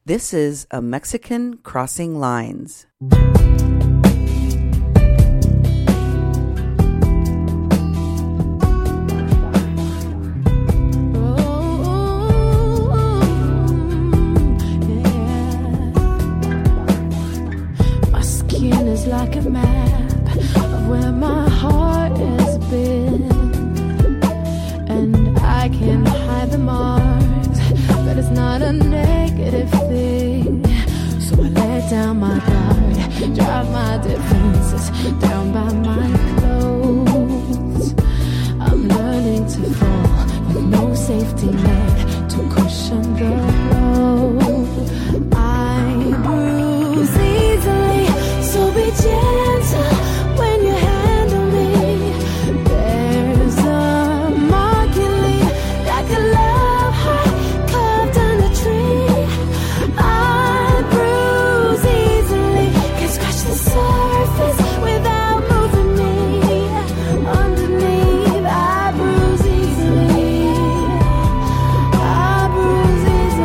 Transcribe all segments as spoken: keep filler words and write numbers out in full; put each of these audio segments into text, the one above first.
This is A Mexican Crossing Lines. Like a map of where my heart has been, and I can hide the marks, but it's not a negative thing. So I let down my guard, drive my defenses down by my clothes. I'm learning to fall with no safety net to cushion the blow. I bruise easily, so be gentle when you handle me. There's a mark you leave, like a love heart carved on a tree. I bruise easily, can scratch the surface without moving me. Underneath, I bruise easily. I bruise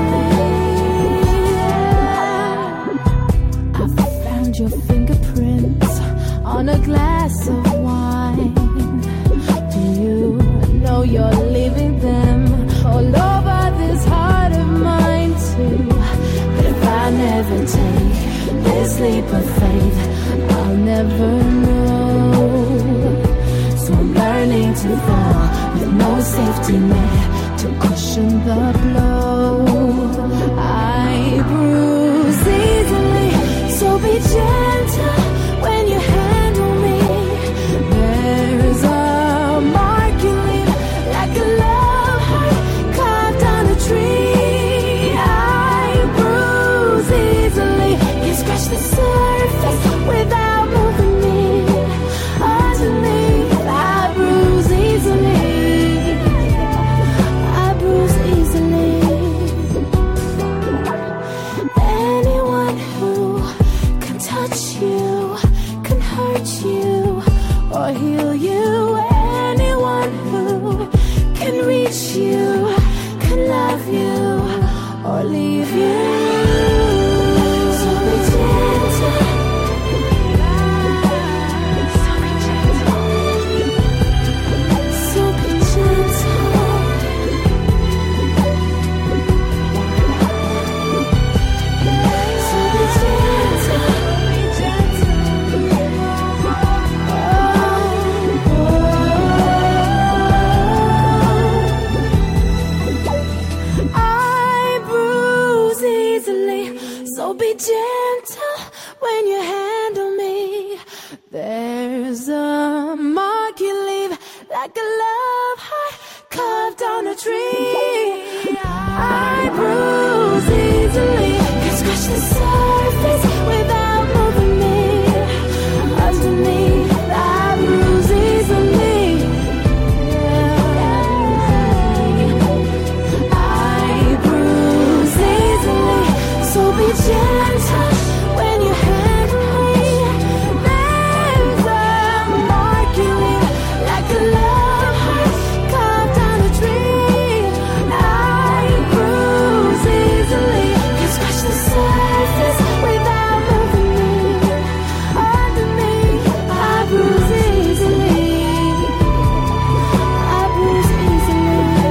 easily. I found your fingerprints on a glass of wine. Do you know you're leaving them all over this heart of mine too? But if I never take this leap of faith, I'll never know. So I'm learning to fall with no safety net to cushion the blow. I bruise easily, so be gentle when you handle me. There's a mark you leave, like a love heart carved on a tree. I bruise easily, can scratch the surface without moving me. Underneath, I bruise easily. I bruise easily. Anyone who can touch you can hurt you or heal you. Anyone who can reach you can love you or leave you. So be gentle. So be gentle. So be gentle. So be gentle. So be gentle when you handle me. There's a mark you leave, like a love heart carved on a tree. I bruise easily, can scratch the surface without moving me. Underneath, I bruise easily. I bruise easily, so be gentle when you handle me. There's a mark you leave, like a love heart carved on a tree. I bruise easily, can scratch the surface without moving me. Underneath, I bruise easily. I bruise easily.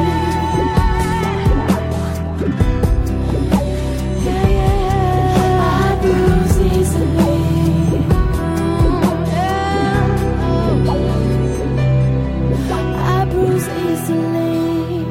Yeah, yeah. I bruise easily. I bruise easily.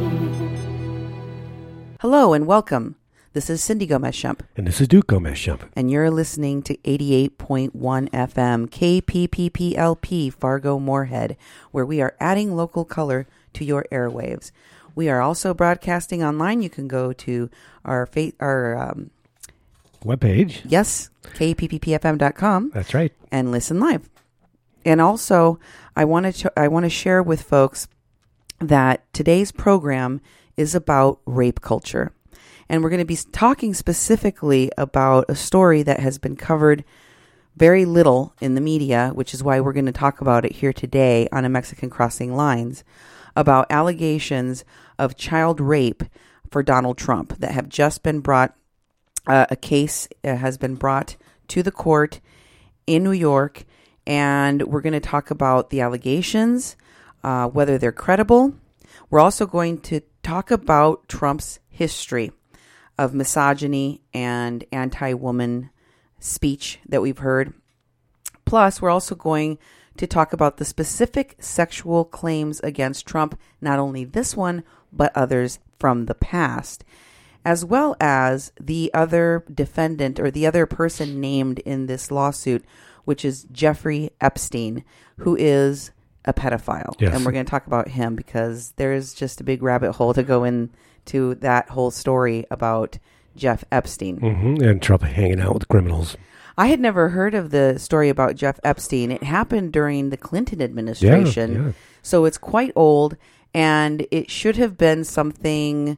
Hello and welcome. This is Cindy Gomez-Shump, And this is Duke Gomez-Shump. and you're listening to eighty-eight point one F M K P P P L P Fargo Moorhead, where we are adding local color to your airwaves. We are also broadcasting online. You can go to our fa- our um, Webpage. yes, K P P P F M dot com. That's right. And listen live. And also, I want to I want to share with folks that today's program is about rape culture. And we're going to be talking specifically about a story that has been covered very little in the media, which is why we're going to talk about it here today on A Mexican Crossing Lines, about allegations of child rape for Donald Trump that have just been brought uh, a case uh, has been brought to the court in New York, and we're going to talk about the allegations, uh, whether they're credible. We're also going to talk about Trump's history of misogyny and anti-woman speech that we've heard. Plus, we're also going to talk about the specific sexual claims against Trump, not only this one, but others from the past, as well as the other defendant or the other person named in this lawsuit, which is Jeffrey Epstein, who is a pedophile. Yes. And we're going to talk about him because there's just a big rabbit hole to go into that whole story about Jeff Epstein. Mm-hmm. And Trump hanging out with criminals. I had never heard of the story about Jeff Epstein. It happened during the Clinton administration. Yeah, yeah. So it's quite old, and it should have been something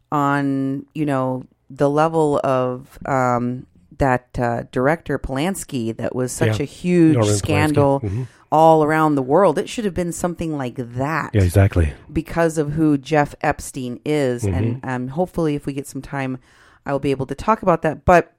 on, you know, the level of um, that uh, director Polanski that was such Yeah. a huge Norman scandal Polanski. Mm-hmm. all around the world. It should have been something like that. Yeah, exactly. Because of who Jeff Epstein is. Mm-hmm. And um, hopefully if we get some time, I will be able to talk about that. But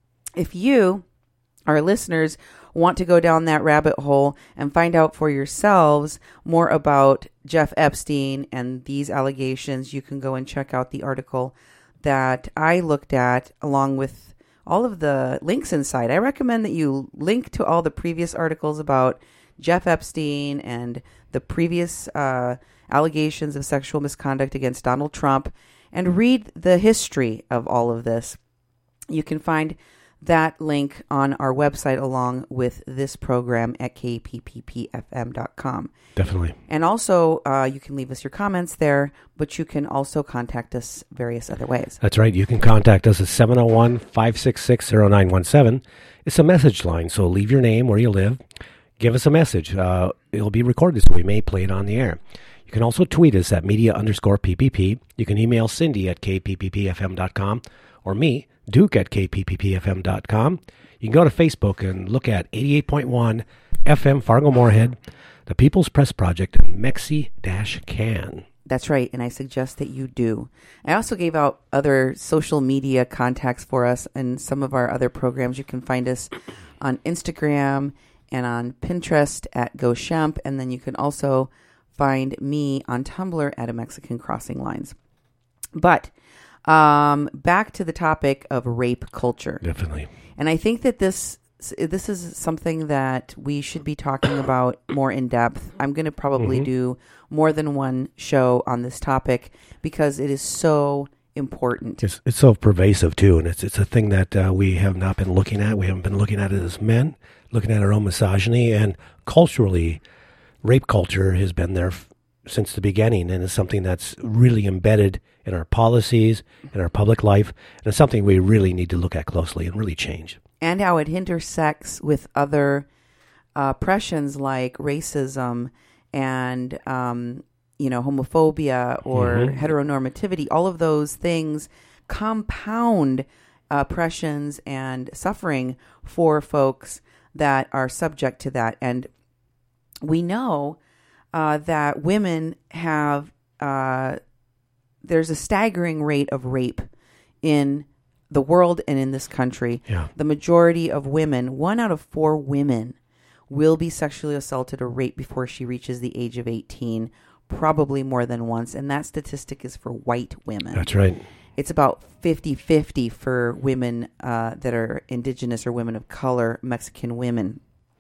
if you, our listeners, want to go down that rabbit hole and find out for yourselves more about Jeff Epstein and these allegations, you can go and check out the article that I looked at along with all of the links inside. I recommend that you link to all the previous articles about Jeff Epstein and the previous uh, allegations of sexual misconduct against Donald Trump and read the history of all of this. You can find that link on our website along with this program at k p p p f m dot com. Definitely. And also, uh, you can leave us your comments there, but you can also contact us various other ways. That's right. You can contact us at seven oh one, five six six, oh nine one seven. It's a message line, so leave your name, where you live. Give us a message. Uh, it'll be recorded, so we may play it on the air. You can also tweet us at media underscore PPP. You can email Cindy at k p p p f m dot com or me, Duke at k p p p f m dot com. You can go to Facebook and look at eighty-eight point one F M Fargo-Moorhead, the People's Press Project, and Mexi-Can. That's right, and I suggest that you do. I also gave out other social media contacts for us and some of our other programs. You can find us on Instagram and on Pinterest at GoShemp, and then you can also find me on Tumblr at A Mexican Crossing Lines. But um, back to the topic of rape culture. Definitely. And I think that this this is something that we should be talking about more in depth. I'm going to probably Mm-hmm. do more than one show on this topic because it is so important. It's it's so pervasive, too, and it's it's a thing that uh, we have not been looking at. We haven't been looking at it as men, looking at our own misogyny, and culturally, rape culture has been there f- since the beginning, and it's something that's really embedded in our policies, in our public life, and it's something we really need to look at closely and really change. And how it intersects with other uh, oppressions like racism and, um, you know, homophobia or Mhm. heteronormativity. All of those things compound oppressions and suffering for folks that are subject to that. And we know uh, that women have, uh, there's a staggering rate of rape in the world and in this country. Yeah. The majority of women, one out of four women, will be sexually assaulted or raped before she reaches the age of eighteen, probably more than once. And that statistic is for white women. That's right. It's about fifty-fifty for women uh, that are indigenous or women of color, Mexican women.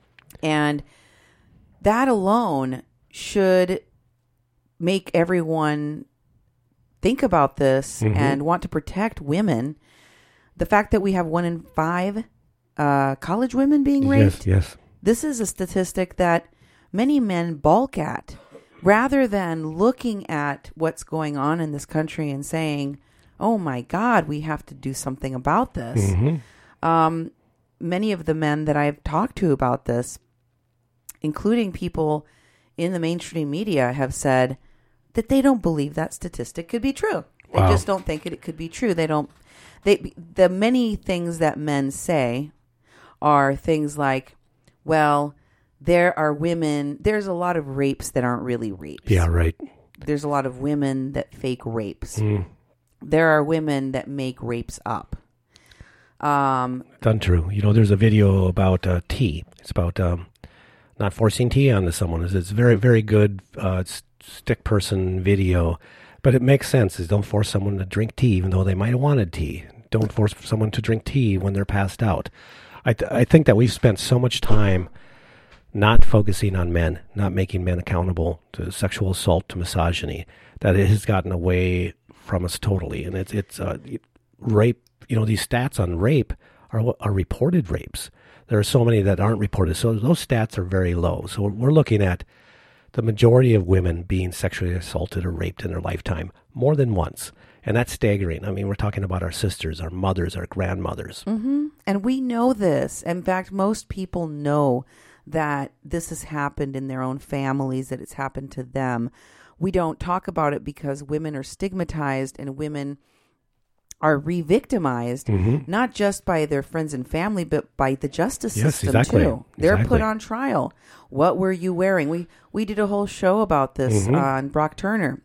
And that alone should make everyone think about this Mhm. and want to protect women. The fact that we have one in five uh, college women being raped, Yes, yes. this is a statistic that many men balk at rather than looking at what's going on in this country and saying, oh my God, we have to do something about this. Mm-hmm. Um, many of the men that I've talked to about this, including people in the mainstream media, have said that they don't believe that statistic could be true. They Wow. just don't think it, it could be true. They don't. They the many things that men say are things like, well, there are women. There's a lot of rapes that aren't really rapes. Yeah, right. There's a lot of women that fake rapes. Mm. There are women that make rapes up. Um, It's untrue. You know, there's a video about uh, tea. It's about um, not forcing tea onto someone. It's, it's very, very good uh, s- stick person video. But it makes sense. Is don't force someone to drink tea, even though they might have wanted tea. Don't force someone to drink tea when they're passed out. I, th- I think that we've spent so much time not focusing on men, not making men accountable to sexual assault, to misogyny, that it has gotten away from us totally. And it's it's uh, rape. You know, these stats on rape are are reported rapes. There are so many that aren't reported. So those stats are very low. So we're looking at the majority of women being sexually assaulted or raped in their lifetime more than once. And that's staggering. I mean, we're talking about our sisters, our mothers, our grandmothers. Mm-hmm. And we know this. In fact, most people know that this has happened in their own families, that it's happened to them. We don't talk about it because women are stigmatized and women are re-victimized, mm-hmm. not just by their friends and family, but by the justice yes, system exactly. too. They're exactly. put on trial. What were you wearing? We we did a whole show about this mm-hmm. on Brock Turner.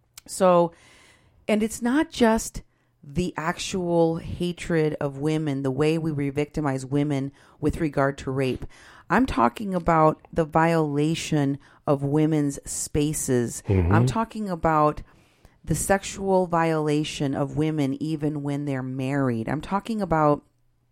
So, and it's not just the actual hatred of women, the way we re-victimize women with regard to rape. I'm talking about the violation of women's spaces. Mm-hmm. I'm talking about the sexual violation of women even when they're married. I'm talking about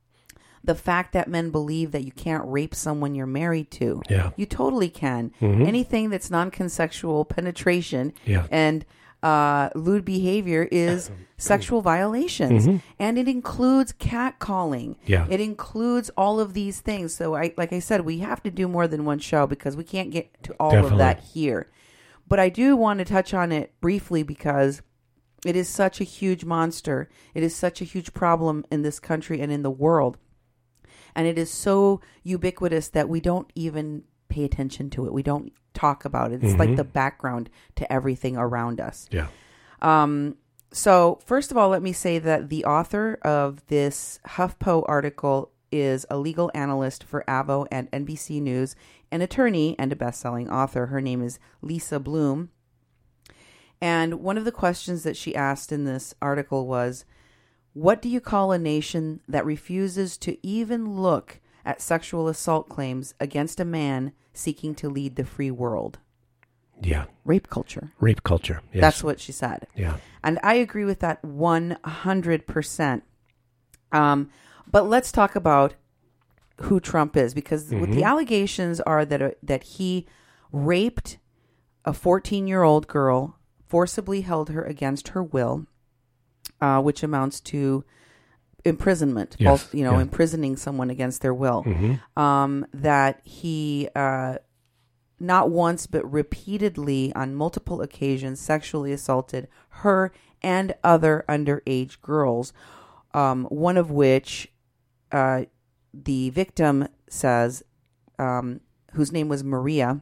the fact that men believe that you can't rape someone you're married to. Yeah. You totally can. Mm-hmm. Anything that's non-consensual penetration yeah. and uh, lewd behavior is sexual violations. Mm-hmm. And it includes catcalling. Yeah. It includes all of these things. So I, like I said, we have to do more than one show because we can't get to all Definitely. of that here. But I do want to touch on it briefly because it is such a huge monster. It is such a huge problem in this country and in the world. And it is so ubiquitous that we don't even pay attention to it. We don't talk about it. It's mm-hmm. like the background to everything around us. Yeah. Um. So first of all, let me say that the author of this HuffPo article is a legal analyst for Avvo and N B C News, an attorney and a best-selling author. Her name is Lisa Bloom. And one of the questions that she asked in this article was, what do you call a nation that refuses to even look at sexual assault claims against a man seeking to lead the free world? Yeah. Rape culture. Rape culture. Yes. That's what she said. Yeah. And I agree with that one hundred percent. Um, but let's talk about who Trump is, because mm-hmm. what the allegations are that uh, that he raped a fourteen-year-old girl, forcibly held her against her will, uh, which amounts to imprisonment, yes. also, you know, yeah. imprisoning someone against their will. Mm-hmm. Um, that he uh, not once but repeatedly on multiple occasions sexually assaulted her and other underage girls, um, one of which uh, the victim says, um, whose name was Maria,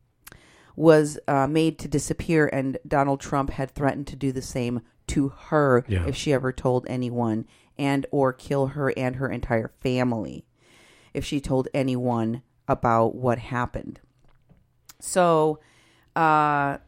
was uh, made to disappear, and Donald Trump had threatened to do the same to her yeah. if she ever told anyone, and or kill her and her entire family if she told anyone about what happened. So, uh,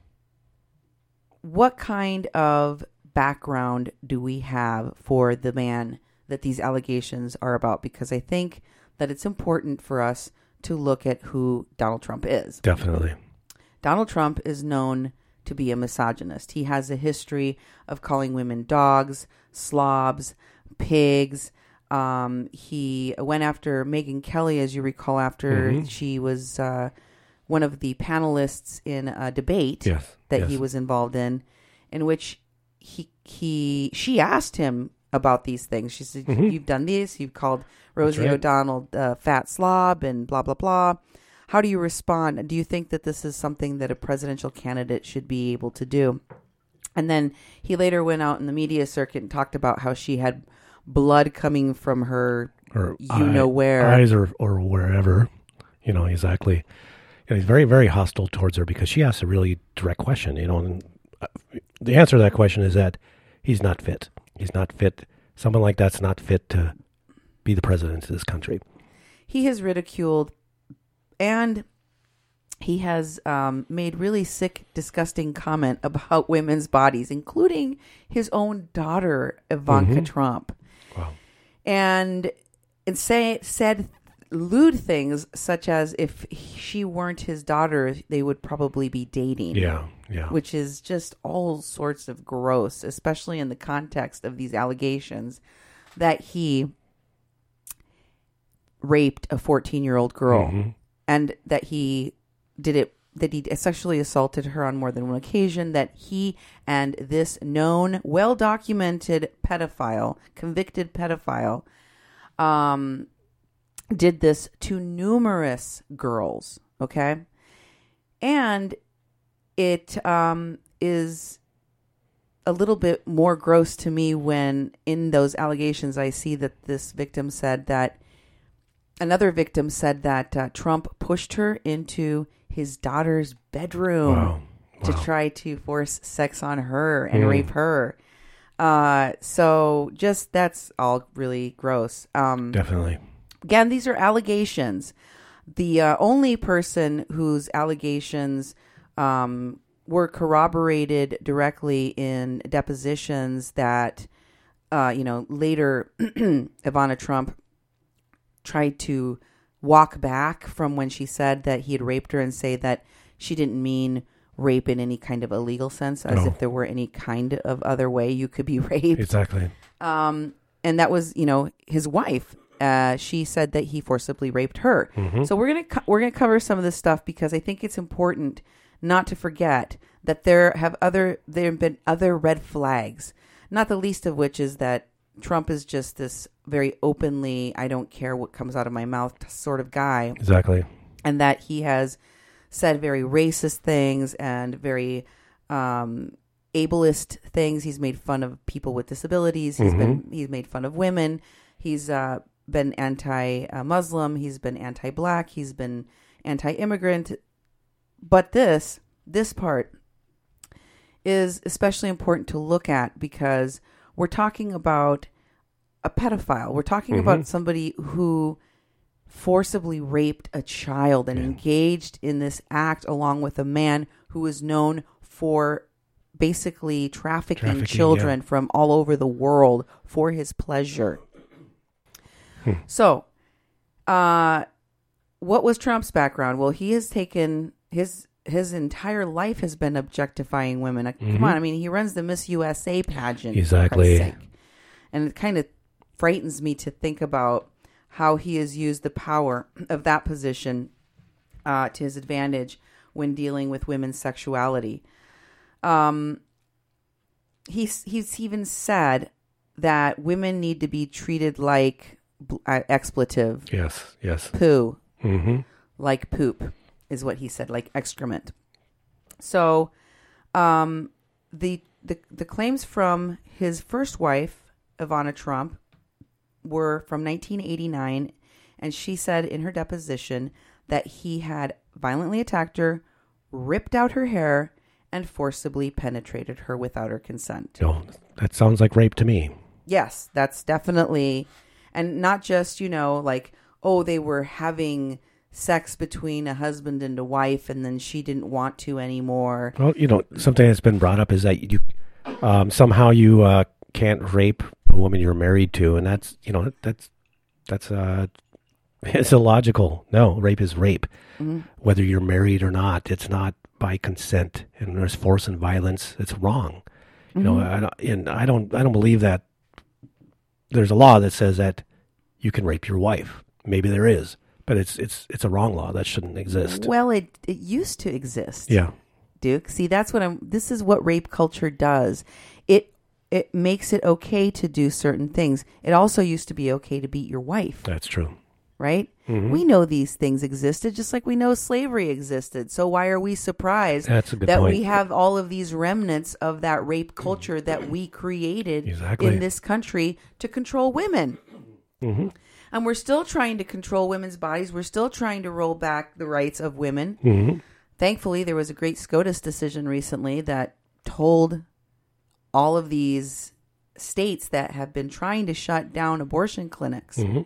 what kind of background do we have for the man that these allegations are about? Because I think that it's important for us to look at who Donald Trump is. Definitely. Donald Trump is known to be a misogynist. He has a history of calling women dogs, slobs, pigs. Um, he went after Megyn Kelly, as you recall, after mm-hmm. she was uh, one of the panelists in a debate yes. that yes. he was involved in, in which he he she asked him about these things. She said, mm-hmm. "You've done this. You've called Rosie right. O'Donnell uh, fat slob and blah blah blah." How do you respond? Do you think that this is something that a presidential candidate should be able to do? And then he later went out in the media circuit and talked about how she had blood coming from her, or you eye, know where. Eyes or, or wherever. You know, exactly. You know, he's very, very hostile towards her because she asked a really direct question. You know, and the answer to that question is that he's not fit. He's not fit. Someone like that's not fit to be the president of this country. He has ridiculed and he has um, made really sick, disgusting comment about women's bodies, including his own daughter, Ivanka mm-hmm. Trump. Wow. and and say said lewd things such as if she weren't his daughter, they would probably be dating. Yeah, yeah. Which is just all sorts of gross, especially in the context of these allegations that he raped a fourteen-year-old girl, Mm-hmm. and that he did it, that he sexually assaulted her on more than one occasion, that he and this known, well-documented pedophile, convicted pedophile, um, did this to numerous girls, okay? And it um, is a little bit more gross to me when in those allegations I see that this victim said that, another victim said that uh, Trump pushed her into his daughter's bedroom Wow. to Wow. try to force sex on her and Mm. rape her. Uh, so just, that's all really gross. Um, Definitely. Again, these are allegations. The uh, only person whose allegations um, were corroborated directly in depositions that, uh, you know, later Ivana Trump tried to walk back from when she said that he had raped her and say that she didn't mean rape in any kind of illegal sense, as No. if there were any kind of other way you could be raped. Exactly. Um, and that was, you know, his wife. Uh, she said that he forcibly raped her. Mm-hmm. So we're gonna co- we're gonna cover some of this stuff because I think it's important not to forget that there have other there have been other red flags. Not the least of which is that Trump is just this very openly, I don't care what comes out of my mouth sort of guy, Exactly. and that he has said very racist things and very um, ableist things. He's made fun of people with disabilities. He's Mhm. been he's made fun of women. He's uh, been anti-Muslim. He's been anti-black. He's been anti-immigrant. But this this part is especially important to look at because we're talking about a pedophile. We're talking Mhm. about somebody who forcibly raped a child and Yeah. engaged in this act along with a man who is known for basically trafficking, Trafficking, children from all over the world for his pleasure. Hmm. So, uh, what was Trump's background? Well, he has taken his his entire life has been objectifying women. Uh, Come Mhm. on, I mean, he runs the Miss U S A pageant. for Exactly. Christ's sake. And it kind of frightens me to think about how he has used the power of that position uh, to his advantage when dealing with women's sexuality. Um, he's he's even said that women need to be treated like bl- uh, expletive, Yes. Yes. poo, Mm-hmm. like poop, is what he said, like excrement. So, um, the the the claims from his first wife, Ivana Trump, were from nineteen eighty-nine, and she said in her deposition that he had violently attacked her, ripped out her hair, and forcibly penetrated her without her consent. No, that sounds like rape to me. Yes, that's definitely, and not just, you know, like, oh, they were having sex between a husband and a wife, and then she didn't want to anymore. Well, you know, something that's been brought up is that you um, somehow you uh, can't rape a woman you're married to, and that's you know that's that's uh, it's illogical. No, rape is rape, Mhm. whether you're married or not. It's not by consent, and there's force and violence. It's wrong. You know, I, don't- and I don't I don't believe that there's a law that says that you can rape your wife. Maybe there is, but it's it's it's a wrong law that shouldn't exist. Well, it it used to exist. Yeah. Duke. See, that's what I'm. This is what rape culture does. It it makes it okay to do certain things. It also used to be okay to beat your wife, That's true. right? Mhm. We know these things existed, just like we know slavery existed. So why are we surprised That's a good that point. we have all of these remnants of that rape culture that we created Exactly. in this country to control women? Mm-hmm. And we're still trying to control women's bodies. We're still trying to roll back the rights of women. Mm-hmm. Thankfully, there was a great SCOTUS decision recently that told all of these states that have been trying to shut down abortion clinics Mm-hmm.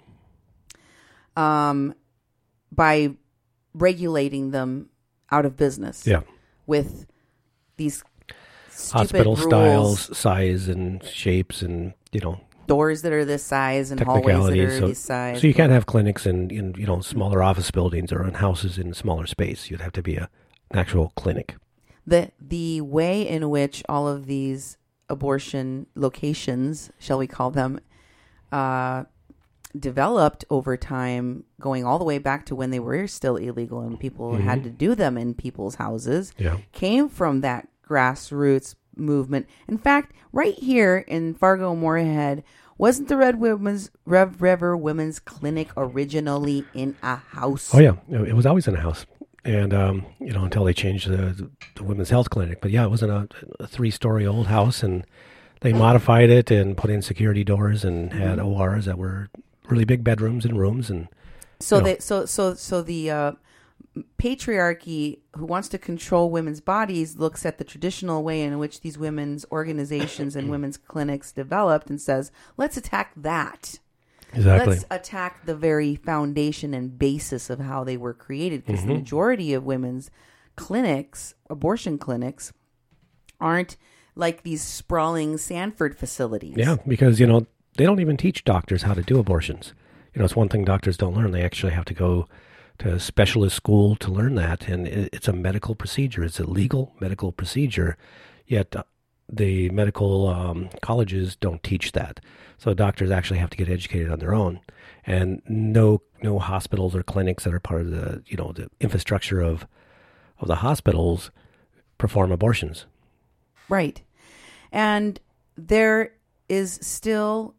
um, by regulating them out of business Yeah. with these stupid Hospital rules. styles, size, and shapes, and you know, doors that are this size and hallways that Technicalities. are So, this size. so you can't have clinics in, in you know smaller office buildings or in houses in smaller space. You'd have to be a, an actual clinic. The the way in which all of these abortion locations, shall we call them, uh, developed over time, going all the way back to when they were still illegal and people Mm-hmm. had to do them in people's houses, Yeah. came from that grassroots movement. In fact, right here in Fargo Moorhead, wasn't the Red Women's Rev River Women's Clinic originally in a house? Oh yeah, it was always in a house, and um, you know until they changed the, the women's health clinic. But yeah, it was in a, a three-story old house, and they modified it and put in security doors and had O Rs that were really big bedrooms and rooms. And So you know, they so so so the uh, patriarchy who wants to control women's bodies looks at the traditional way in which these women's organizations and women's clinics developed and says, let's attack that. exactly. Let's attack the very foundation and basis of how they were created, because Mm-hmm. the majority of women's clinics, abortion clinics, aren't like these sprawling Sanford facilities. Yeah, because you know they don't even teach doctors how to do abortions. You know, it's one thing doctors don't learn. They actually have to go to a specialist school to learn that, and it, it's a medical procedure. It's a legal medical procedure, yet uh, the medical um, colleges don't teach that. So doctors actually have to get educated on their own, and no no hospitals or clinics that are part of the you know the infrastructure of of the hospitals perform abortions. Right. And there is still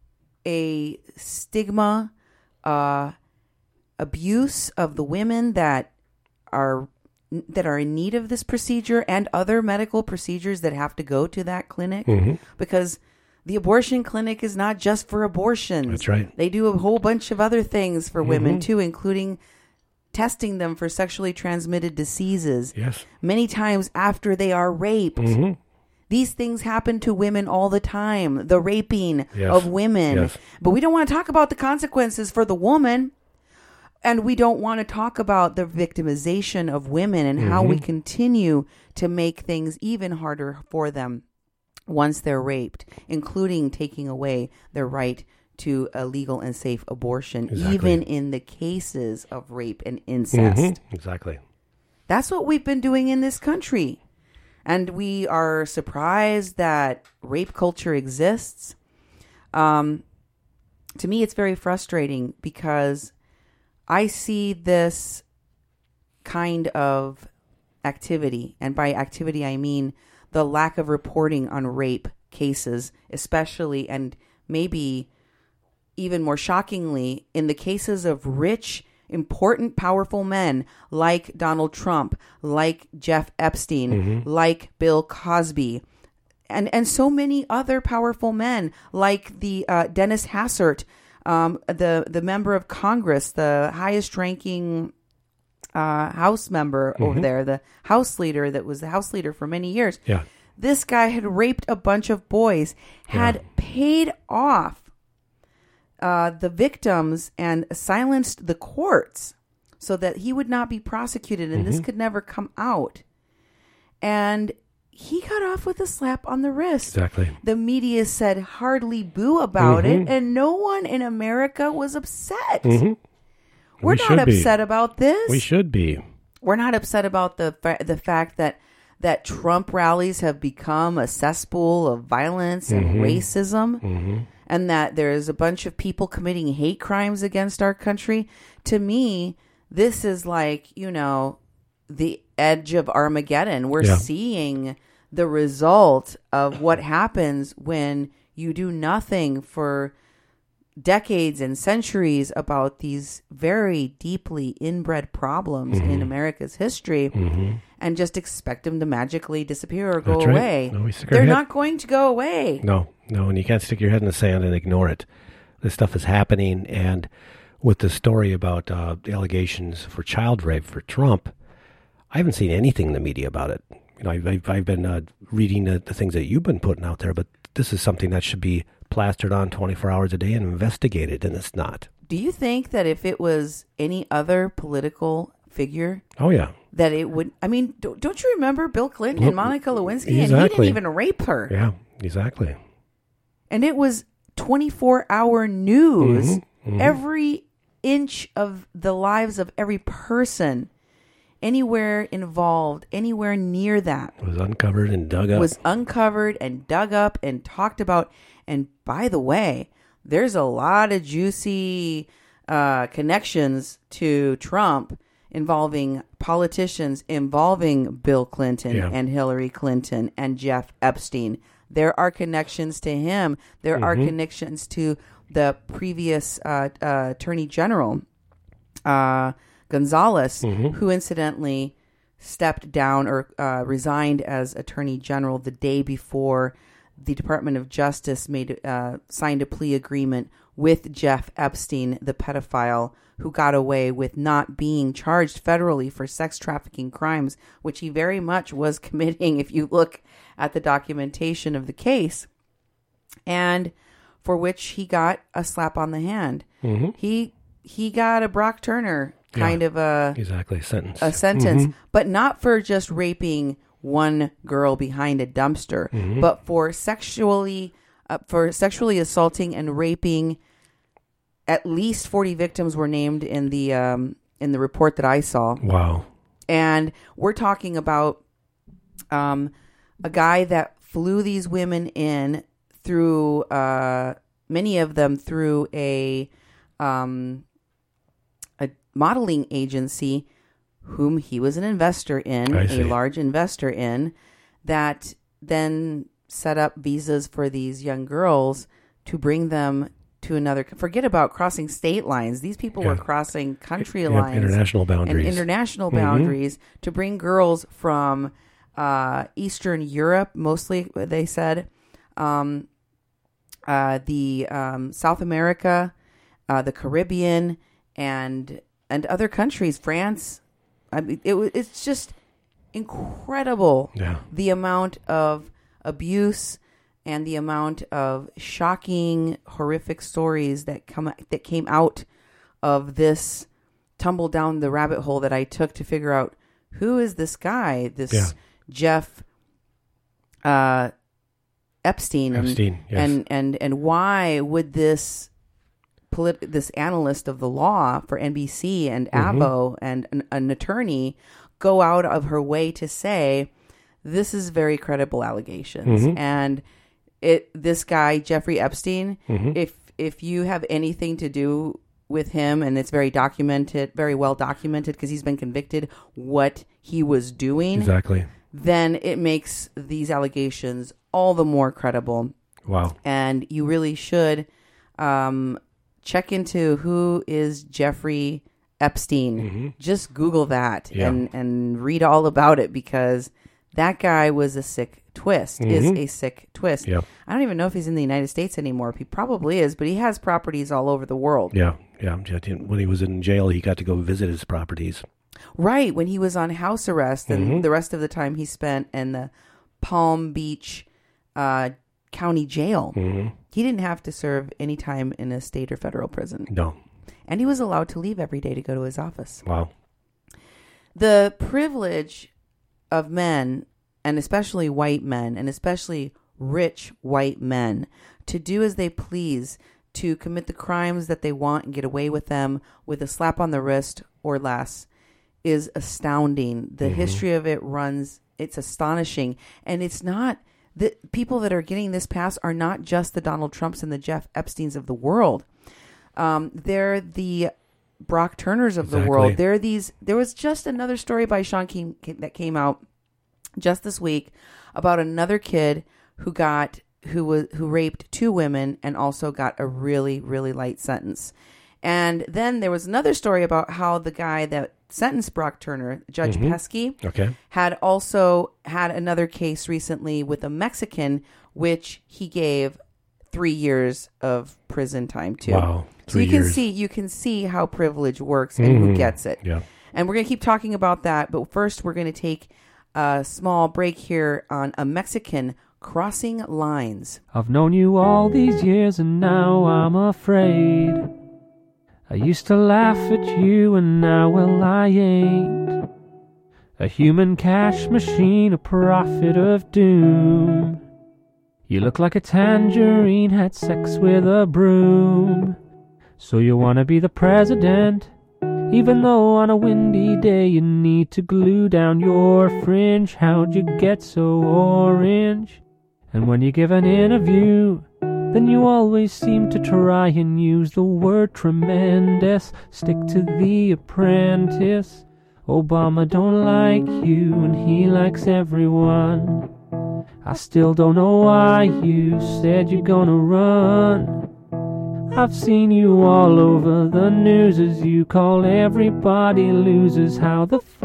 a stigma, uh, abuse of the women that are that are in need of this procedure and other medical procedures that have to go to that clinic, Mm-hmm. because the abortion clinic is not just for abortions. That's right. They do a whole bunch of other things for women Mm-hmm. too, including testing them for sexually transmitted diseases. Yes. Many times after they are raped. Mm-hmm. These things happen to women all the time, the raping Yes. of women. Yes. But we don't want to talk about the consequences for the woman. And we don't want to talk about the victimization of women and how we continue to make things even harder for them once they're raped, including taking away their right to a legal and safe abortion, Exactly. even in the cases of rape and incest. Mm-hmm. Exactly. That's what we've been doing in this country. And we are surprised that rape culture exists. Um, to me, it's very frustrating because I see this kind of activity, and by activity, I mean the lack of reporting on rape cases, especially and maybe even more shockingly, in the cases of rich, important, powerful men like Donald Trump, like Jeff Epstein, like Bill Cosby, and, and so many other powerful men like the uh, Dennis Hassert, um, the, the member of Congress, the highest ranking uh, House member over there, the House leader that was the House leader for many years. Yeah. This guy had raped a bunch of boys, had Yeah. paid off uh, the victims and silenced the courts so that he would not be prosecuted and this could never come out. And he got off with a slap on the wrist. Exactly. The media said hardly boo about Mhm. it, and no one in America was upset. Mm-hmm. We're We not should be. upset about this. We should be. We're not upset about the fa- the fact that that Trump rallies have become a cesspool of violence and racism, Mm-hmm. and that there's a bunch of people committing hate crimes against our country. To me, this is like, you know, the edge of Armageddon. We're Yeah. seeing the result of what happens when you do nothing for decades and centuries about these very deeply inbred problems in America's history, Mm-hmm. and just expect them to magically disappear or go That's right. away. No, we stick our They're head- not going to go away. No, no, and you can't stick your head in the sand and ignore it. This stuff is happening, and with the story about uh, the allegations for child rape for Trump, I haven't seen anything in the media about it. You know, I've, I've, I've been uh, reading the, the things that you've been putting out there, but this is something that should be plastered on twenty-four hours a day and investigated, and it's not. Do you think that if it was any other political figure, Oh, yeah. that it would? I mean, don't, don't you remember Bill Clinton and Well, Monica Lewinsky? And he exactly. didn't even rape her. Yeah, exactly. And it was twenty-four hour news. Mm-hmm. Mm-hmm. Every inch of the lives of every person anywhere involved, anywhere near that, was uncovered and dug up. Was uncovered and dug up and talked about. And by the way, there's a lot of juicy uh, connections to Trump involving politicians, involving Bill Clinton yeah. and Hillary Clinton and Jeff Epstein. There are connections to him. There mm-hmm. are connections to the previous uh, uh, Attorney General, uh, Gonzalez, mm-hmm. who incidentally stepped down or uh, resigned as Attorney General the day before the Department of Justice made uh, signed a plea agreement with Jeff Epstein, the pedophile who got away with not being charged federally for sex trafficking crimes, which he very much was committing if you look at the documentation of the case, and for which he got a slap on the hand. Mm-hmm. He he got a Brock Turner kind yeah, of a exactly sentence, a sentence, mm-hmm. but not for just raping one girl behind a dumpster, mm-hmm. but for sexually uh, for sexually assaulting and raping. At least forty victims were named in the um, in the report that I saw. Wow! And we're talking about um, a guy that flew these women in through uh, many of them through a um, a modeling agency, whom he was an investor in, I a see. large investor in, that then set up visas for these young girls to bring them to another. Forget about crossing state lines. These people yeah. were crossing country yeah, lines, international boundaries, and international mm-hmm. boundaries to bring girls from uh, Eastern Europe, mostly they said, um, uh, the um, South America, uh, the Caribbean, and and other countries, France. I mean, it, it's just incredible yeah. the amount of abuse and the amount of shocking, horrific stories that come that came out of this tumble down the rabbit hole that I took to figure out who is this guy, this yeah. Jeff uh, Epstein, Epstein and, yes. and and and why would this polit- this analyst of the law for N B C and mm-hmm. Avo and an, an attorney go out of her way to say this is very credible allegations mm-hmm. and it this guy Jeffrey Epstein, mm-hmm. if if you have anything to do with him, and it's very documented, very well documented because he's been convicted what he was doing, exactly, then it makes these allegations all the more credible. Wow. And you really should um, check into who is Jeffrey Epstein. Mm-hmm. Just Google that yeah. and, and read all about it, because that guy was a sick twist, mm-hmm. is a sick twist. Yeah. I don't even know if he's in the United States anymore. He probably is, but he has properties all over the world. Yeah, yeah. When he was in jail, he got to go visit his properties. Right, when he was on house arrest, and mm-hmm. the rest of the time he spent in the Palm Beach uh, County Jail. Mm-hmm. He didn't have to serve any time in a state or federal prison. No. And he was allowed to leave every day to go to his office. Wow. The privilege of men, and especially white men, and especially rich white men, to do as they please, to commit the crimes that they want and get away with them with a slap on the wrist or less, is astounding. The mm-hmm. history of it runs, it's astonishing. And it's not, the people that are getting this pass are not just the Donald Trumps and the Jeff Epsteins of the world. Um, they're the Brock Turners of exactly. the world. They're these, there was just another story by Sean King that came out just this week about another kid who got, who was, who raped two women and also got a really, really light sentence. And then there was another story about how the guy that sentenced Brock Turner, Judge mm-hmm. Pesky, okay. had also had another case recently with a Mexican, which he gave three years of prison time to. Wow. So you years. can see you can see how privilege works and mm-hmm. who gets it. Yeah. And we're going to keep talking about that, but first we're going to take a small break here on a Mexican crossing lines. I've known you all these years and now I'm afraid. I used to laugh at you and now, well, I ain't. A human cash machine, a prophet of doom. You look like a tangerine had sex with a broom. So you wanna be the president, even though on a windy day you need to glue down your fringe. How'd you get so orange? And when you give an interview, then you always seem to try and use the word tremendous. Stick to The Apprentice. Obama don't like you and he likes everyone. I still don't know why you said you're gonna run. I've seen you all over the news as you call everybody losers. How the f***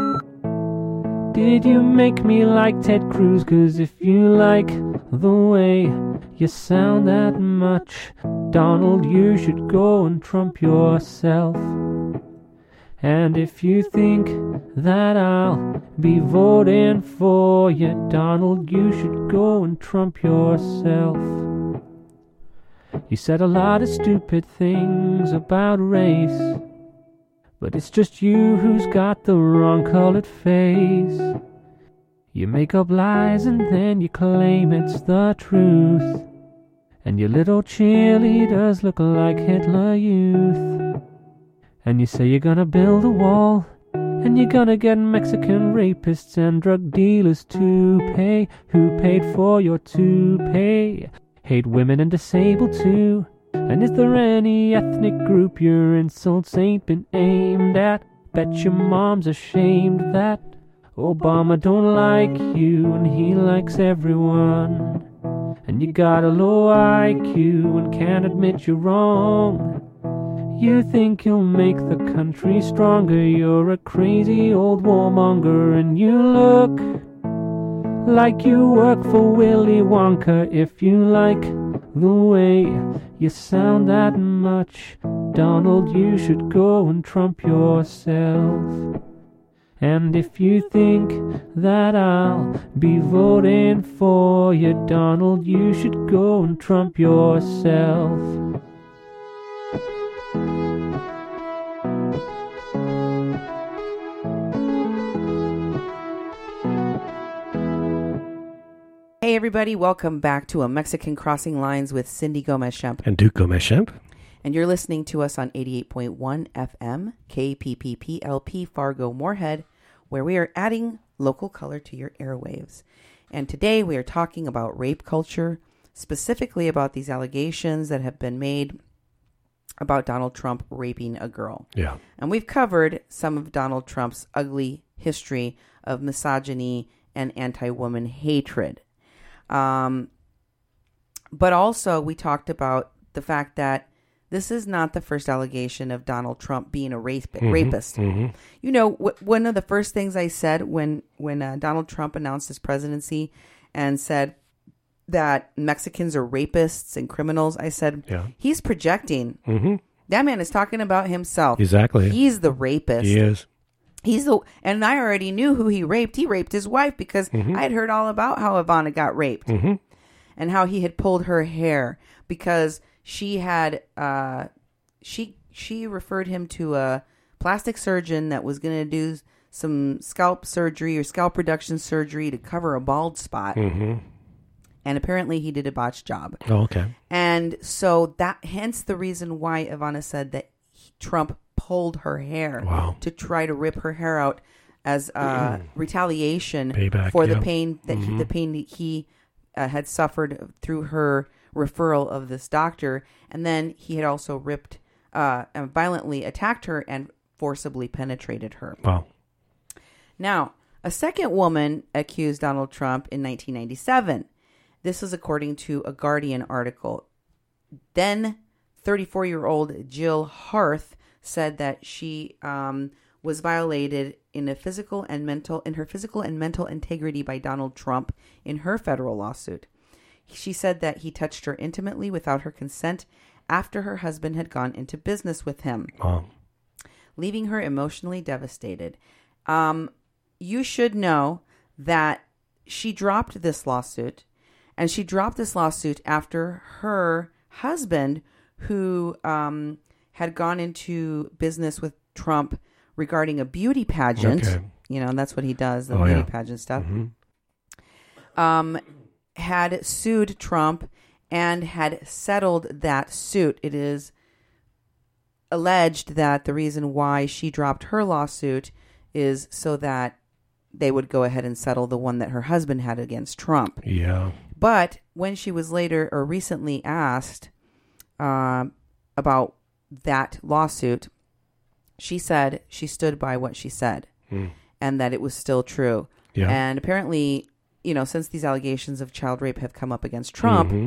did you make me like Ted Cruz? 'Cause if you like the way you sound that much, Donald, you should go and Trump yourself. And if you think that I'll be voting for you, Donald, you should go and Trump yourself. You said a lot of stupid things about race, but it's just you who's got the wrong colored face. You make up lies and then you claim it's the truth, and your little cheerleaders look like Hitler Youth. And you say you're gonna build a wall, and you're gonna get Mexican rapists and drug dealers to pay. Who paid for your toupee? Hate women and disabled too. And is there any ethnic group your insults ain't been aimed at? Bet your mom's ashamed that Obama don't like you and he likes everyone. And you got a low I Q and can't admit you're wrong. You think you'll make the country stronger. You're a crazy old warmonger, and you look like you work for Willy Wonka. If you like the way you sound that much, Donald, you should go and Trump yourself. And if you think that I'll be voting for you, Donald, you should go and Trump yourself. Hey everybody, welcome back to A Mexican Crossing Lines with Cindy Gomez-Schemp. And Duke Gomez-Schemp. And you're listening to us on eighty-eight point one F M, K P P P L P Fargo Moorhead, where we are adding local color to your airwaves. And today we are talking about rape culture, specifically about these allegations that have been made about Donald Trump raping a girl. Yeah. And we've covered some of Donald Trump's ugly history of misogyny and anti-woman hatred. Um, but also we talked about the fact that this is not the first allegation of Donald Trump being a rape, mm-hmm, rapist. Mm-hmm. You know, w- one of the first things I said when, when uh, Donald Trump announced his presidency and said that Mexicans are rapists and criminals, I said, yeah. he's projecting. Mm-hmm. That man is talking about himself. Exactly. He's the rapist. He is. He's the, and I already knew who he raped. He raped his wife because mm-hmm. I had heard all about how Ivana got raped mm-hmm. and how he had pulled her hair because she had, uh, she, she referred him to a plastic surgeon that was going to do some scalp surgery or scalp reduction surgery to cover a bald spot. Mm-hmm. And apparently he did a botched job. Oh, okay. And so that, hence the reason why Ivana said that he, Trump pulled her hair wow. to try to rip her hair out as uh, retaliation Payback, for yeah. the pain that mm-hmm. he, the pain that he uh, had suffered through her referral of this doctor. And then he had also ripped uh, and violently attacked her and forcibly penetrated her. Wow. Now, a second woman accused Donald Trump in nineteen ninety-seven. This is according to a Guardian article. Then thirty-four-year-old Jill Harth said that she um, was violated in a physical and mental in her physical and mental integrity by Donald Trump in her federal lawsuit. She said that he touched her intimately without her consent after her husband had gone into business with him, wow. leaving her emotionally devastated. Um, you should know that she dropped this lawsuit, and she dropped this lawsuit after her husband, who um, had gone into business with Trump regarding a beauty pageant. Okay. You know, and that's what he does, the oh, beauty yeah. pageant stuff. Mm-hmm. Um, had sued Trump and had settled that suit. It is alleged that the reason why she dropped her lawsuit is so that they would go ahead and settle the one that her husband had against Trump. Yeah. But when she was later or recently asked uh, about that lawsuit, she said she stood by what she said mm. and that it was still true. Yeah. And apparently, you know, since these allegations of child rape have come up against Trump, mm-hmm.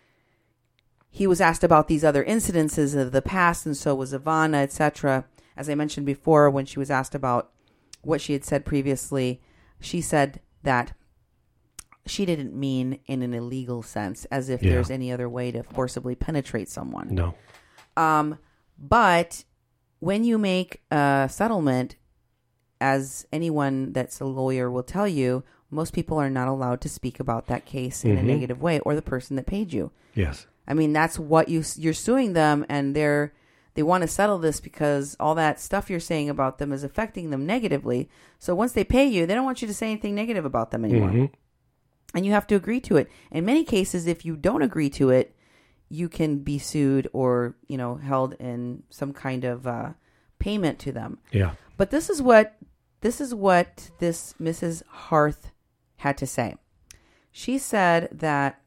he was asked about these other incidences of the past, and so was Ivana, et cetera. As I mentioned before, when she was asked about what she had said previously, she said that she didn't mean in an illegal sense, as if yeah. there's any other way to forcibly penetrate someone. No. Um, but when you make a settlement, as anyone that's a lawyer will tell you, most people are not allowed to speak about that case in mm-hmm. a negative way, or the person that paid you. Yes. I mean, that's what you, you're suing them, and they're, they want to settle this because all that stuff you're saying about them is affecting them negatively. So once they pay you, they don't want you to say anything negative about them anymore. Mm-hmm. And you have to agree to it. In many cases, if you don't agree to it, you can be sued or, you know, held in some kind of uh, payment to them. Yeah. But this is what this is what this Missus Harth had to say. She said that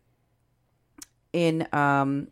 in um,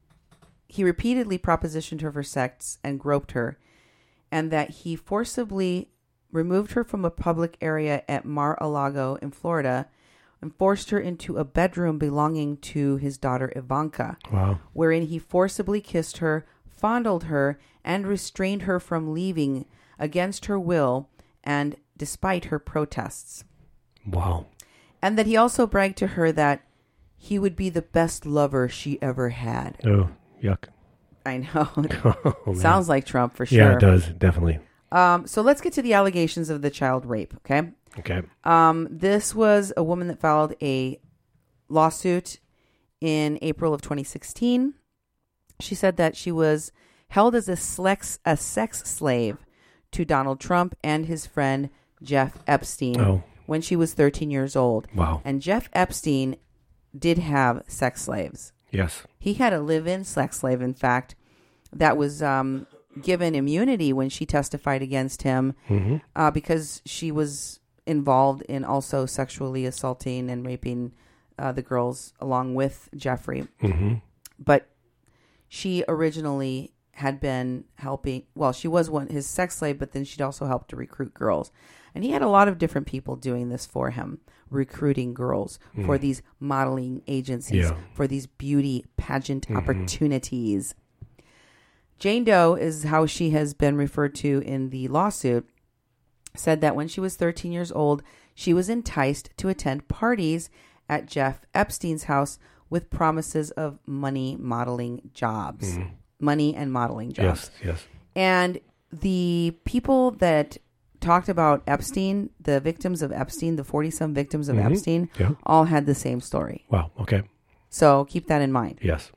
he repeatedly propositioned her for sex and groped her, and that he forcibly removed her from a public area at Mar-a-Lago in Florida and forced her into a bedroom belonging to his daughter Ivanka, wow. wherein he forcibly kissed her, fondled her, and restrained her from leaving against her will and despite her protests. Wow. And that he also bragged to her that he would be the best lover she ever had. Oh, yuck. I know. Oh, sounds like Trump for sure. Yeah, it does, definitely. Um, so let's get to the allegations of the child rape, okay? Okay. Um, this was a woman that filed a lawsuit in April of twenty sixteen. She said that she was held as a sex, a sex slave to Donald Trump and his friend Jeff Epstein oh. when she was thirteen years old. Wow. And Jeff Epstein did have sex slaves. Yes. He had a live-in sex slave, in fact, that was um, given immunity when she testified against him mm-hmm. uh, because she was involved in also sexually assaulting and raping uh, the girls along with Jeffrey. Mm-hmm. But she originally had been helping, well, she was one his sex slave, but then she'd also helped to recruit girls. And he had a lot of different people doing this for him, recruiting girls mm. for these modeling agencies, yeah. for these beauty pageant mm-hmm. opportunities. Jane Doe is how she has been referred to in the lawsuit, said that when she was thirteen years old, she was enticed to attend parties at Jeff Epstein's house with promises of money modeling jobs. Mm. Money and modeling jobs. Yes, yes. And the people that talked about Epstein, the victims of Epstein, the forty-some victims of mm-hmm. Epstein, yeah. all had the same story. Wow, okay. So keep that in mind. Yes.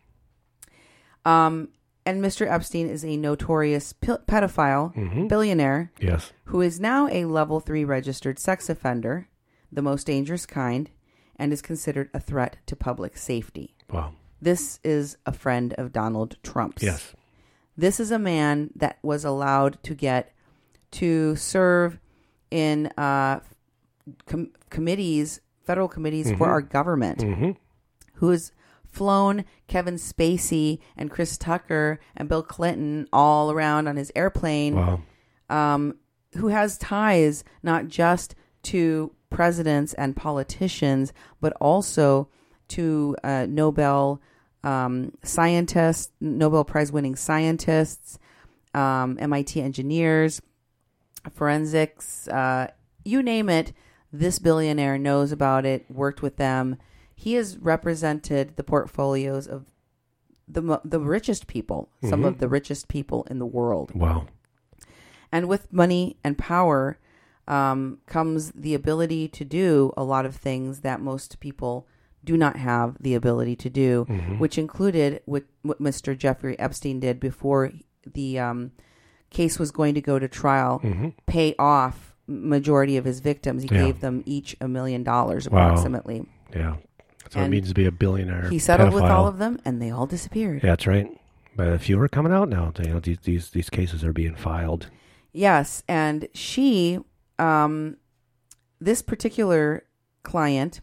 Um, and Mister Epstein is a notorious p- pedophile, mm-hmm. billionaire, yes, who is now a level three registered sex offender, the most dangerous kind, and is considered a threat to public safety. Wow. This is a friend of Donald Trump's. Yes. This is a man that was allowed to get to serve in uh, com- committees, federal committees mm-hmm. for our government, mm-hmm. who has flown Kevin Spacey and Chris Tucker and Bill Clinton all around on his airplane, wow. um, who has ties not just to presidents and politicians, but also to uh, Nobel um, scientists, Nobel Prize-winning scientists, um, M I T engineers, forensics, uh, you name it. This billionaire knows about it, worked with them. He has represented the portfolios of the the richest people, mm-hmm. some of the richest people in the world. Wow. And with money and power um, comes the ability to do a lot of things that most people do not have the ability to do, mm-hmm. which included what, what Mister Jeffrey Epstein did before the um, case was going to go to trial, mm-hmm. pay off majority of his victims. He yeah. gave them each a million dollars wow. approximately. Yeah. That's what it means to be a billionaire. He settled pedophile. with all of them, and they all disappeared. Yeah, that's right. But a few are coming out now. You know, these these, these cases are being filed. Yes, and she, um, this particular client,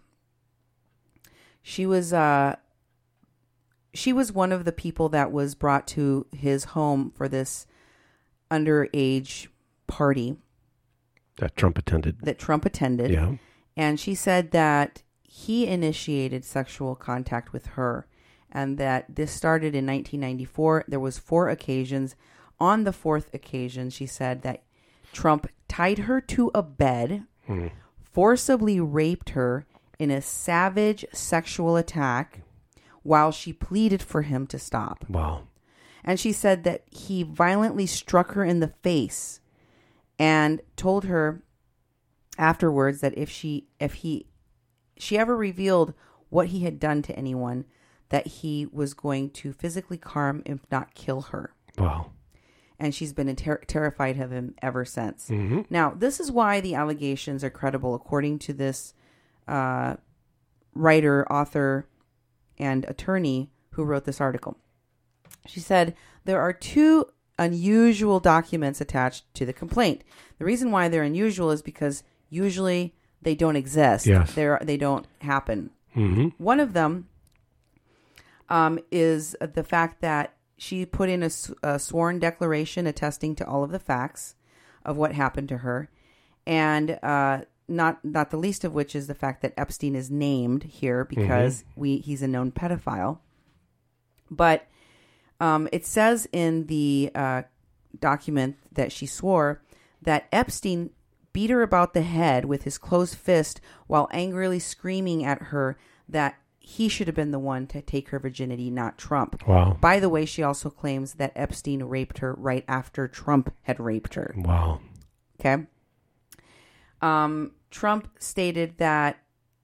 she was uh, she was one of the people that was brought to his home for this underage party That Trump attended. that Trump attended. Yeah. And she said that he initiated sexual contact with her, and that this started in nineteen ninety-four. There was four occasions. On the fourth occasion, she said that Trump tied her to a bed, Hmm. forcibly raped her in a savage sexual attack while she pleaded for him to stop. Wow. And she said that he violently struck her in the face and told her afterwards that if she if he she ever revealed what he had done to anyone, that he was going to physically harm, if not kill her. Wow. And she's been ter- terrified of him ever since. Mm-hmm. Now, this is why the allegations are credible, according to this uh, writer, author, and attorney who wrote this article. She said, there are two unusual documents attached to the complaint. The reason why they're unusual is because usually they don't exist. Yes. They're, they don't happen. Mm-hmm. One of them um, is the fact that she put in a, a sworn declaration attesting to all of the facts of what happened to her. And uh, not not the least of which is the fact that Epstein is named here because mm-hmm. we he's a known pedophile. But um, it says in the uh, document that she swore that Epstein beat her about the head with his closed fist while angrily screaming at her that he should have been the one to take her virginity, not Trump. Wow. By the way, she also claims that Epstein raped her right after Trump had raped her. Wow. Okay. Um, Trump stated that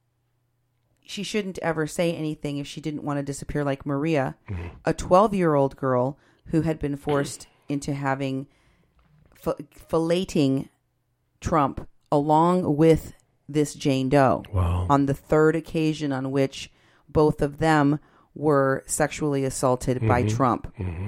she shouldn't ever say anything if she didn't want to disappear like Maria, mm-hmm. a twelve-year-old girl who had been forced into having f- filleting Trump along with this Jane Doe. Wow. On the third occasion on which both of them were sexually assaulted mm-hmm. by Trump. Mm-hmm.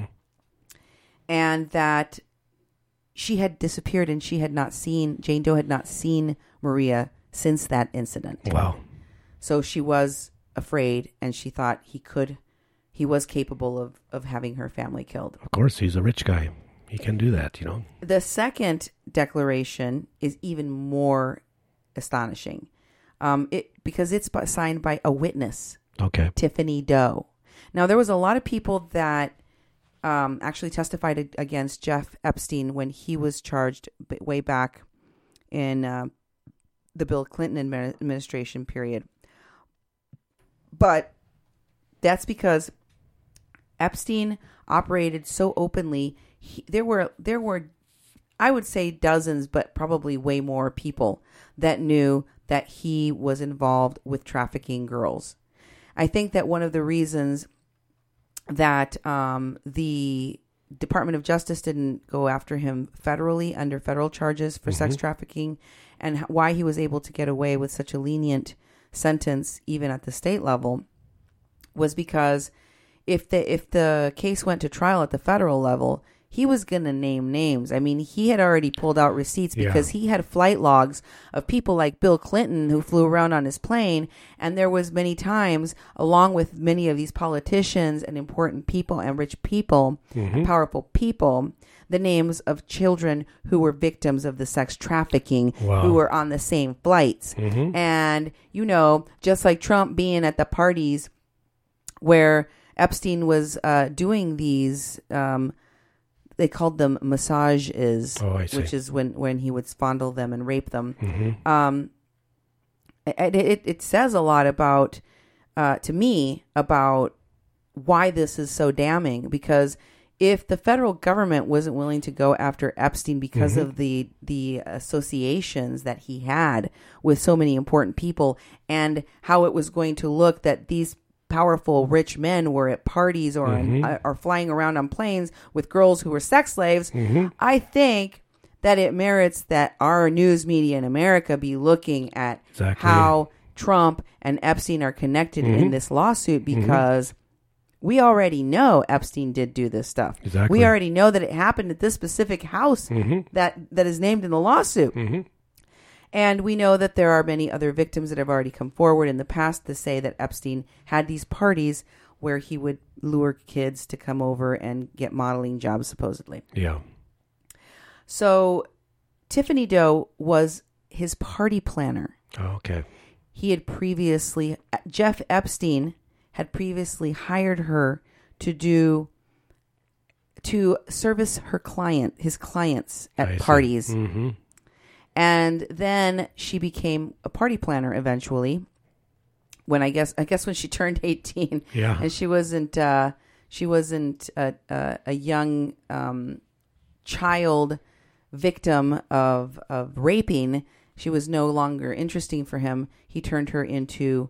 And that she had disappeared and she had not seen, Jane Doe had not seen Maria since that incident. Wow. So she was afraid and she thought he could, he was capable of, of having her family killed. Of course, he's a rich guy. He can do that, you know. The second declaration is even more astonishing. Um, it because it's by, signed by a witness. Okay. Tiffany Doe. Now, there was a lot of people that um, actually testified against Jeff Epstein when he was charged way back in uh, the Bill Clinton administration period. But that's because Epstein operated so openly. He, there were there were, I would say dozens, but probably way more people that knew that he was involved with trafficking girls. I think that one of the reasons that um, the Department of Justice didn't go after him federally under federal charges for mm-hmm. sex trafficking, and why he was able to get away with such a lenient sentence even at the state level, was because if the if the case went to trial at the federal level, he was going to name names. I mean, he had already pulled out receipts because yeah. he had flight logs of people like Bill Clinton who flew around on his plane. And there was many times, along with many of these politicians and important people and rich people, mm-hmm. and powerful people, the names of children who were victims of the sex trafficking, wow. who were on the same flights. Mm-hmm. And, you know, just like Trump being at the parties where Epstein was uh, doing these um they called them massages, oh, I see. Which is when, when he would fondle them and rape them. Mm-hmm. Um, it, it, it says a lot about, uh, to me, about why this is so damning. Because if the federal government wasn't willing to go after Epstein because mm-hmm. of the the associations that he had with so many important people and how it was going to look that these powerful rich men were at parties or mm-hmm. in, uh, are flying around on planes with girls who were sex slaves, mm-hmm. I think that it merits that our news media in America be looking at exactly. how Trump and Epstein are connected Mm-hmm. in this lawsuit because mm-hmm. we already know Epstein did do this stuff. Exactly. We already know that it happened at this specific house mm-hmm. that, that is named in the lawsuit. Mm-hmm. And we know that there are many other victims that have already come forward in the past to say that Epstein had these parties where he would lure kids to come over and get modeling jobs, supposedly. Yeah. So Tiffany Doe was his party planner. Oh, okay. He had previously, Jeff Epstein had previously hired her to do, to service her client, his clients at I see. parties. Mm-hmm. And then she became a party planner eventually. When I guess, I guess when she turned eighteen, Yeah. and she wasn't, uh, she wasn't a, a, a young um, child victim of of raping. She was no longer interesting for him. He turned her into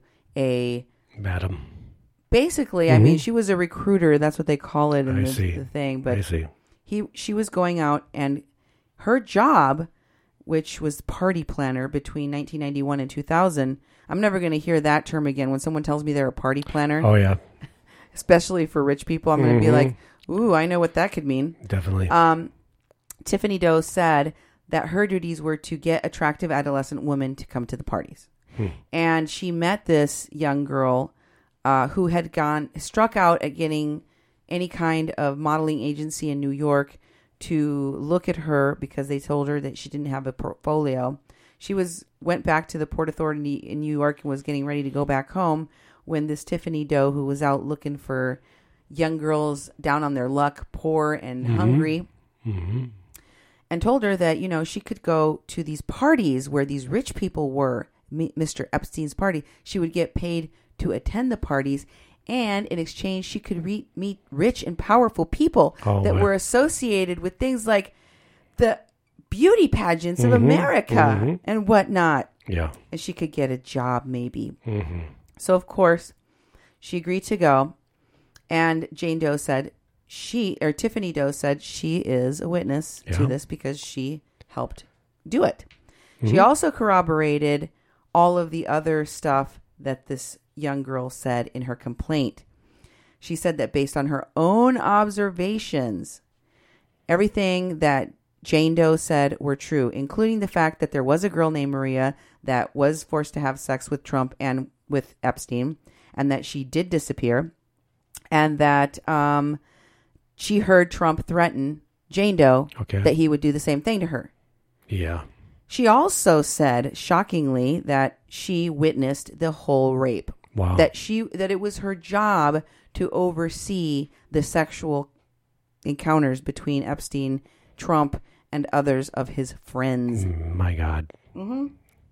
a Madam. basically. Mm-hmm. I mean, she was a recruiter. That's what they call it in I the, see. the thing. I But see. he she was going out, and her job, which was party planner between nineteen ninety-one and two thousand. I'm never going to hear that term again. When someone tells me they're a party planner, Oh, yeah. especially for rich people, I'm going to Mm-hmm. be like, ooh, I know what that could mean. Definitely. Um, Tiffany Doe said that her duties were to get attractive adolescent women to come to the parties. Hmm. And she met this young girl uh, who had gone, struck out at getting any kind of modeling agency in New York to look at her because they told her that she didn't have a portfolio. She was went back to the Port Authority in New York and was getting ready to go back home when this Tiffany Doe, who was out looking for young girls down on their luck, poor and Mm-hmm. hungry, mm-hmm. and told her that, you know, she could go to these parties where these rich people were, Mister Epstein's party. She would get paid to attend the parties, and in exchange, she could re- meet rich and powerful people Oh, that my. were associated with things like the beauty pageants of Mhm, America mhm. and whatnot. Yeah. And she could get a job, maybe. Mm-hmm. So, of course, she agreed to go. And Jane Doe said she, or Tiffany Doe said she is a witness Yeah. to this because she helped do it. She Mhm. also corroborated all of the other stuff that this young girl said in her complaint. She said that based on her own observations, everything that Jane Doe said were true, including the fact that there was a girl named Maria that was forced to have sex with Trump and with Epstein, and that she did disappear, and that um, she heard Trump threaten Jane Doe Okay. that he would do the same thing to her. Yeah. She also said, shockingly, that she witnessed the whole rape. Wow. That she that it was her job to oversee the sexual encounters between Epstein, Trump, and others of his friends. Mm, My God. Mm-hmm.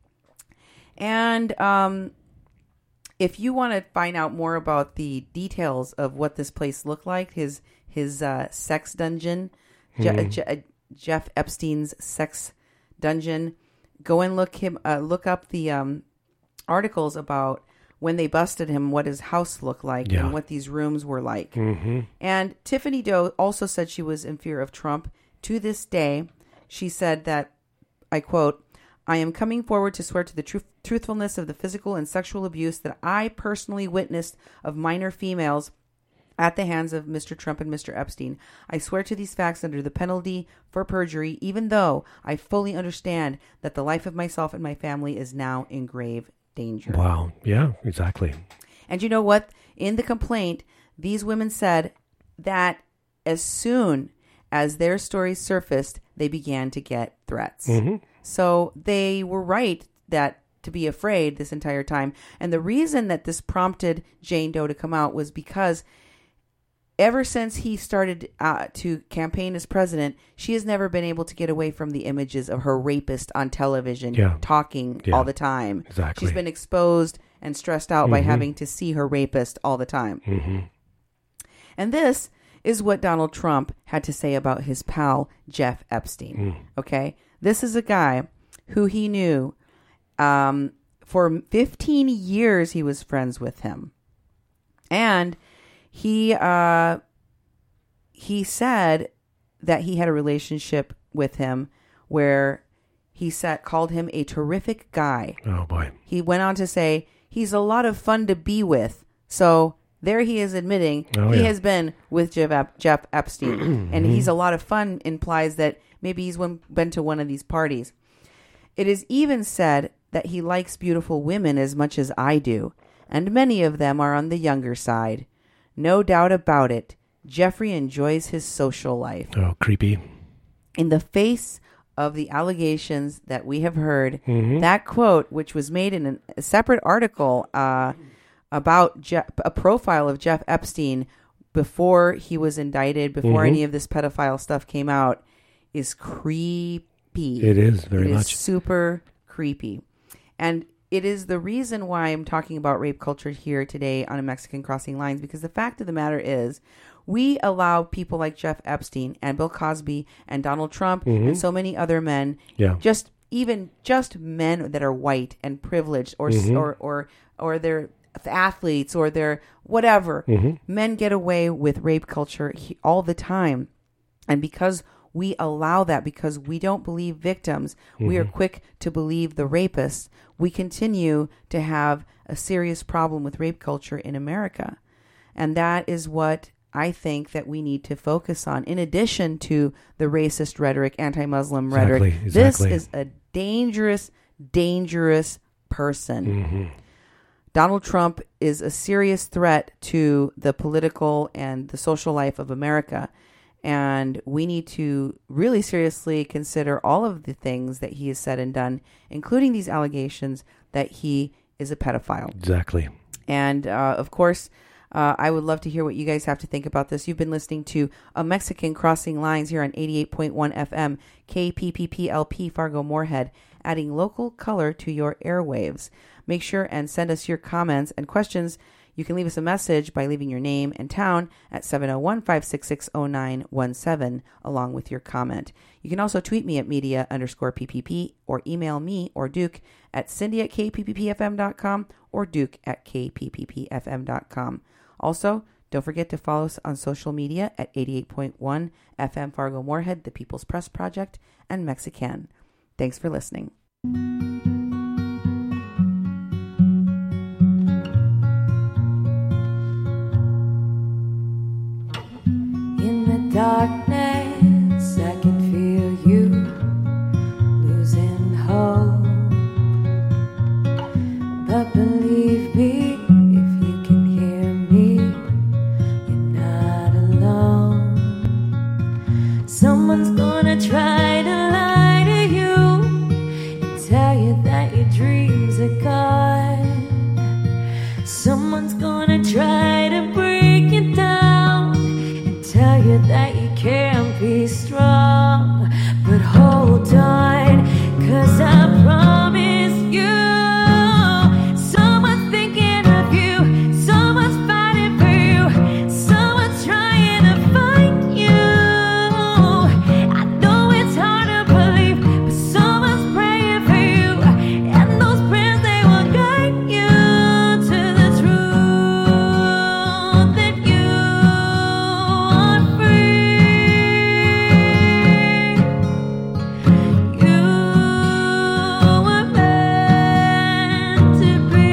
And um, if you want to find out more about the details of what this place looked like, his his uh, sex dungeon, Je- Hmm. Je- Jeff Epstein's sex dungeon, go and look him uh, look up the um, articles about when they busted him, what his house looked like, Yeah. and what these rooms were like. Mm-hmm. And Tiffany Doe also said she was in fear of Trump. To this day, she said that, I quote, "I am coming forward to swear to the truth, truthfulness of the physical and sexual abuse that I personally witnessed of minor females at the hands of Mister Trump and Mister Epstein. I swear to these facts under the penalty for perjury, even though I fully understand that the life of myself and my family is now in grave danger." Wow. Yeah, exactly. And you know what? In the complaint, these women said that as soon as their stories surfaced, they began to get threats. Mm-hmm. So they were right that to be afraid this entire time. And the reason that this prompted Jane Doe to come out was because ever since he started uh, to campaign as president, she has never been able to get away from the images of her rapist on television, Yeah. talking Yeah. all the time. Exactly. She's been exposed and stressed out by Mhm. having to see her rapist all the time. Mm-hmm. And this is what Donald Trump had to say about his pal, Jeff Epstein. Mm. Okay? This is a guy who he knew um, for fifteen years he was friends with him. And he uh, he said that he had a relationship with him where he said, called him a terrific guy. Oh, boy. He went on to say, he's a lot of fun to be with. So there he is admitting Oh, he yeah. has been with Jeff, Ep- Jeff Epstein. And he's a lot of fun implies that maybe he's one, been to one of these parties. It is even said that he likes beautiful women as much as I do, and many of them are on the younger side. No doubt about it, Jeffrey enjoys his social life. Oh, creepy. In the face of the allegations that we have heard, Mm-hmm. that quote, which was made in an, a separate article uh, about Jeff, a profile of Jeff Epstein before he was indicted, before Mhm. any of this pedophile stuff came out, is creepy. It is very It is much. super creepy. And it is the reason why I'm talking about rape culture here today on a Mexican Crossing Lines, because the fact of the matter is we allow people like Jeff Epstein and Bill Cosby and Donald Trump Mhm. and so many other men, Yeah. just even just men that are white and privileged or Mhm. or or or they're athletes or they're whatever. Mhm. Men get away with rape culture he- all the time. And because we allow that, because we don't believe victims, we are quick to believe the rapists, we continue to have a serious problem with rape culture in America. And that is what I think that we need to focus on. In addition to the racist rhetoric, anti-Muslim Exactly, rhetoric, exactly. this is a dangerous, dangerous person. Mm-hmm. Donald Trump is a serious threat to the political and the social life of America. And we need to really seriously consider all of the things that he has said and done, including these allegations that he is a pedophile. Exactly. And uh, of course, uh, I would love to hear what you guys have to think about this. You've been listening to A Mexican Crossing Lines here on eighty-eight point one F M, K P P P L P Fargo Moorhead, adding local color to your airwaves. Make sure and send us your comments and questions. You can leave us a message by leaving your name and town at seven oh one, five six six, oh nine one seven along with your comment. You can also tweet me at media underscore PPP or email me or Duke at Cindy at K P P P F M dot com or Duke at K P P P F M dot com. Also, don't forget to follow us on social media at eighty-eight point one F M Fargo Moorhead, the People's Press Project, and Mexican. Thanks for listening. In the darkness, I can feel you losing hope. But believe me, if you can hear me, you're not alone. Someone's gonna try to lie to you and tell you that your dreams are gone. Someone's gonna try to break you down, tell you that you can't be strong. But hold on, 'cause I promise you, someone's thinking of you, someone's fighting for you, someone's trying to fight you. I know it's hard to believe, but someone's praying for you, and those prayers, they will guide you to the truth that you are free. You were meant to be.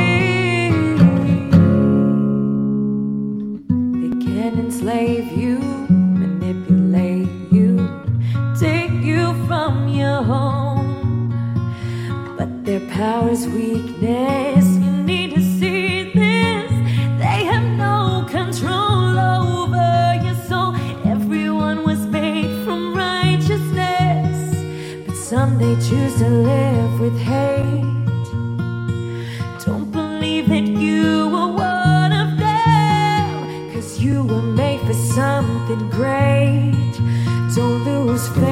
They can enslave you, manipulate you, take you from your home. But their power's weakness, you need to see this. They have no control over your soul. Everyone was made from righteousness, but some they choose to live with hate. Don't believe that you were one of them, 'cause you were made for something great. Don't lose faith.